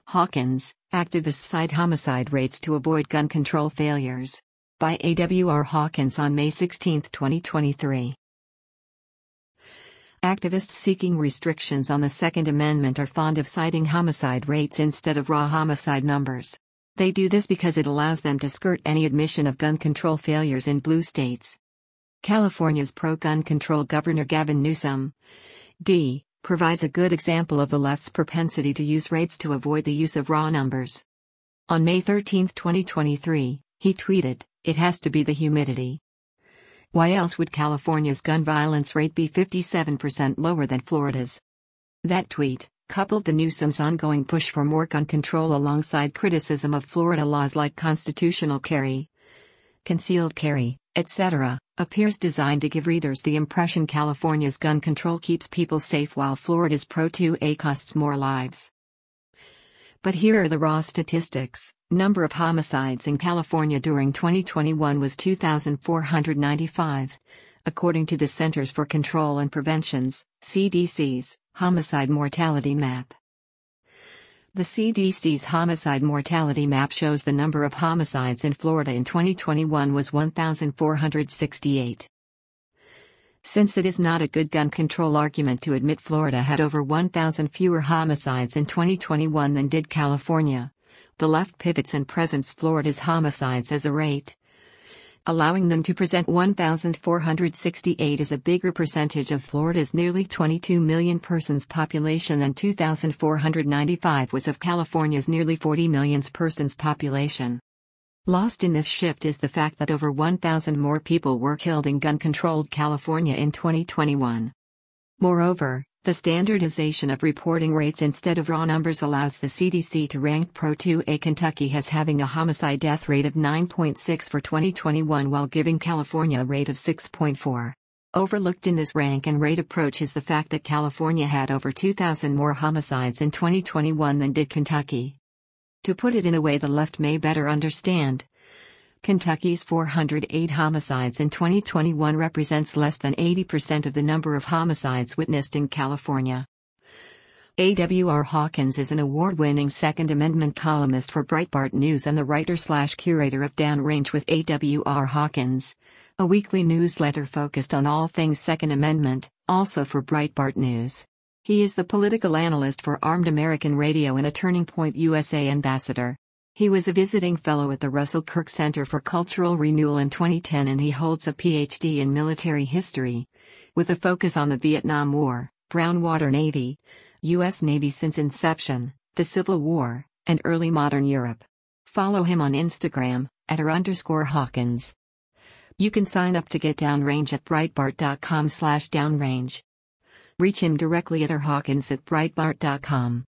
Hawkins, activists cite homicide rates to avoid gun control failures. By A.W.R. Hawkins on May 16, 2023. Activists seeking restrictions on the Second Amendment are fond of citing homicide rates instead of raw homicide numbers. They do this because it allows them to skirt any admission of gun control failures in blue states. California's pro-gun control Governor Gavin Newsom, D., provides a good example of the left's propensity to use rates to avoid the use of raw numbers. On May 13, 2023, he tweeted, "It has to be the humidity. Why else would California's gun violence rate be 57% lower than Florida's?" That tweet, coupled to Newsom's ongoing push for more gun control alongside criticism of Florida laws like constitutional carry, concealed carry, etc., appears designed to give readers the impression California's gun control keeps people safe while Florida's Pro 2A costs more lives. But here are the raw statistics. Number of homicides in California during 2021 was 2,495. According to the Centers for Control and Prevention's, CDC's, homicide mortality map. The CDC's homicide mortality map shows the number of homicides in Florida in 2021 was 1,468. Since it is not a good gun control argument to admit Florida had over 1,000 fewer homicides in 2021 than did California, the left pivots and presents Florida's homicides as a rate, allowing them to present 1,468 as a bigger percentage of Florida's nearly 22 million persons population than 2,495 was of California's nearly 40 million persons population. Lost in this shift is the fact that over 1,000 more people were killed in gun-controlled California in 2021. Moreover, the standardization of reporting rates instead of raw numbers allows the CDC to rank Pro 2A Kentucky as having a homicide death rate of 9.6 for 2021 while giving California a rate of 6.4. Overlooked in this rank and rate approach is the fact that California had over 2,000 more homicides in 2021 than did Kentucky. To put it in a way the left may better understand, Kentucky's 408 homicides in 2021 represents less than 80% of the number of homicides witnessed in California. A.W.R. Hawkins is an award-winning Second Amendment columnist for Breitbart News and the writer/curator of Downrange with A.W.R. Hawkins, a weekly newsletter focused on all things Second Amendment, also for Breitbart News. He is the political analyst for Armed American Radio and a Turning Point USA ambassador. He was a visiting fellow at the Russell Kirk Center for Cultural Renewal in 2010 and he holds a Ph.D. in military history, with a focus on the Vietnam War, Brown Water Navy, U.S. Navy since inception, the Civil War, and early modern Europe. Follow him on Instagram, @r_Hawkins. You can sign up to get Downrange at Breitbart.com/downrange. Reach him directly at rhawkins@breitbart.com.